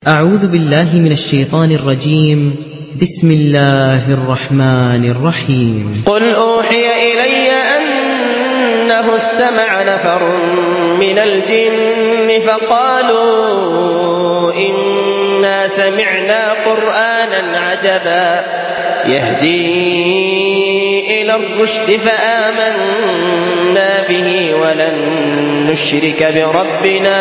أعوذ بالله من الشيطان الرجيم. بسم الله الرحمن الرحيم. قل أوحي إلي أنه استمع نفر من الجن فقالوا إنا سمعنا قرآنا عجبا يهدي إلى الرشد فآمنا به ولن نشرك بربنا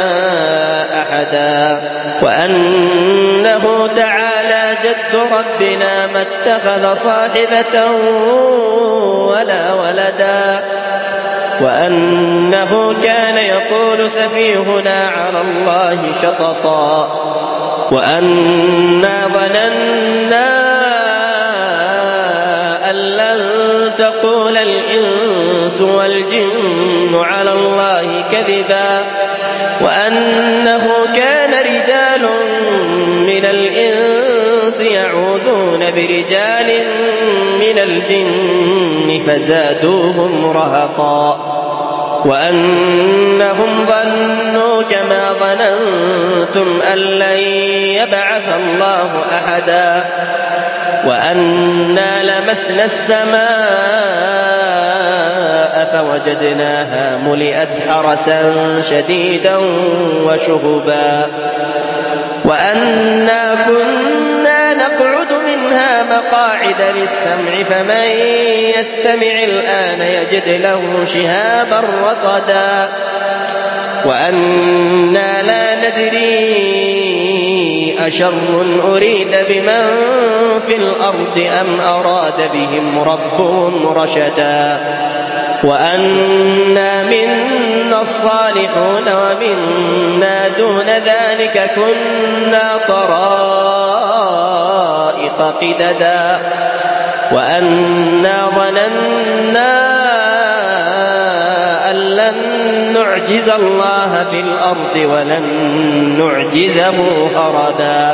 أحدا وأنه تعالى جد ربنا ما اتخذ صاحبة ولا ولدا وأنه كان يقول سفيهنا على الله شططا وأنا ظننا أن لن تقول الإنس والجن على الله كذبا وأنه كان رجال من الإنس يعوذون برجال من الجن فزادوهم رهقا وأنهم ظنوا كما ظننتم أن لن يبعث الله أحدا وأنا لمسنا السماء فوجدناها ملئت حرسا شديدا وشهبا وأنا كنا نقعد منها مقاعد للسمع فمن يستمع الآن يجد له شهابا رصدا وأنا لا ندري أشر أريد بمن في الأرض أم أراد بهم ربهم رشدا وأنا منا الصالحون ومنا دون ذلك كنا طرائق قددا وأنا ظننا أن لن نعجز الله في الأرض ولن نعجزه هربا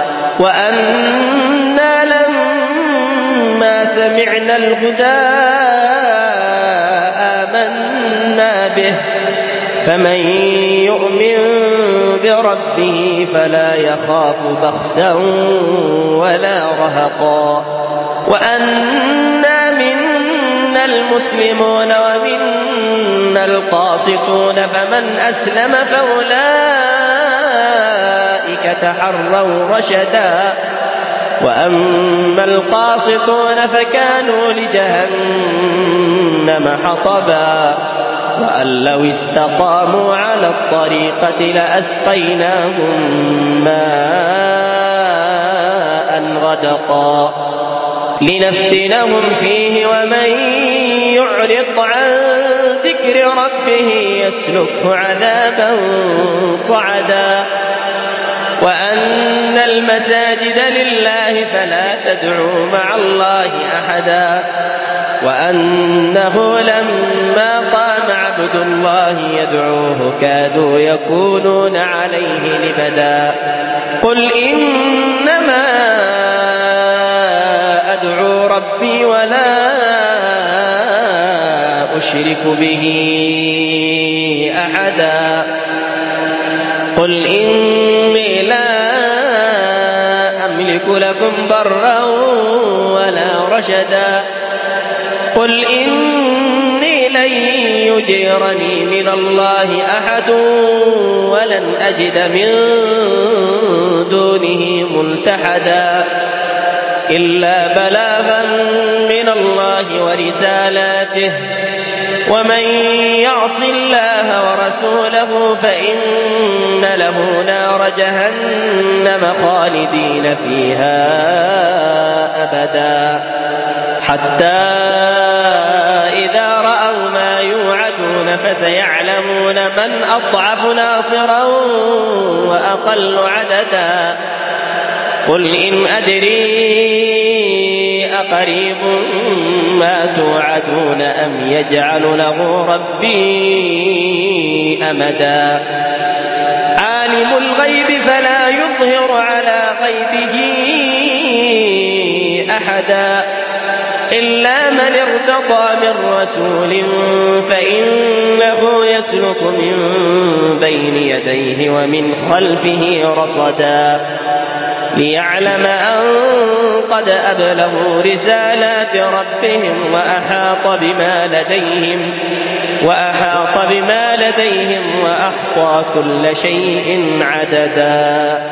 وأنا لما سمعنا الهدى آمنا به فمن يؤمن بربه فلا يخاف بخسا ولا رهقا وأنا منا المسلمون ومنا القاسطون فمن أسلم فأولئك تحروا رشدا وأما القاسطون فكانوا لجهنم حطبا وأن لو استقاموا على الطريقة لأسقيناهم ماء غدقا لنفتنهم فيه ومن يعرض عن ذكر ربه يسلكه عذابا صعدا وأن المساجد لله فلا تدعوا مع الله أحدا وأنه لما قام عبد الله يدعوه كادوا يكونون عليه لبدا قل إنما أدعو ربي ولا أشرك به أحدا قل إني لا أملك لكم ضرا ولا رشدا قل إني لن يجيرني من الله أحد ولن أجد من دونه ملتحدا إلا بلاغا من الله ورسالاته ومن يعص الله ورسوله فإن له نار جهنم خالدين فيها أبدا حتى إذا رأوا ما يوعدون فسيعلمون من أضعف ناصرا وأقل عددا قل إن أدري أقريب ما توعدون أم يجعل له ربي أمدا عالم الغيب فلا يظهر على غيبه أحدا إلا من ارتضى من رسول فإنه يسلك من بين يديه ومن خلفه رصدا ليعلم أن قد أبلغوا رسالات ربهم وأحاط بما لديهم وأحصى كل شيء عددا.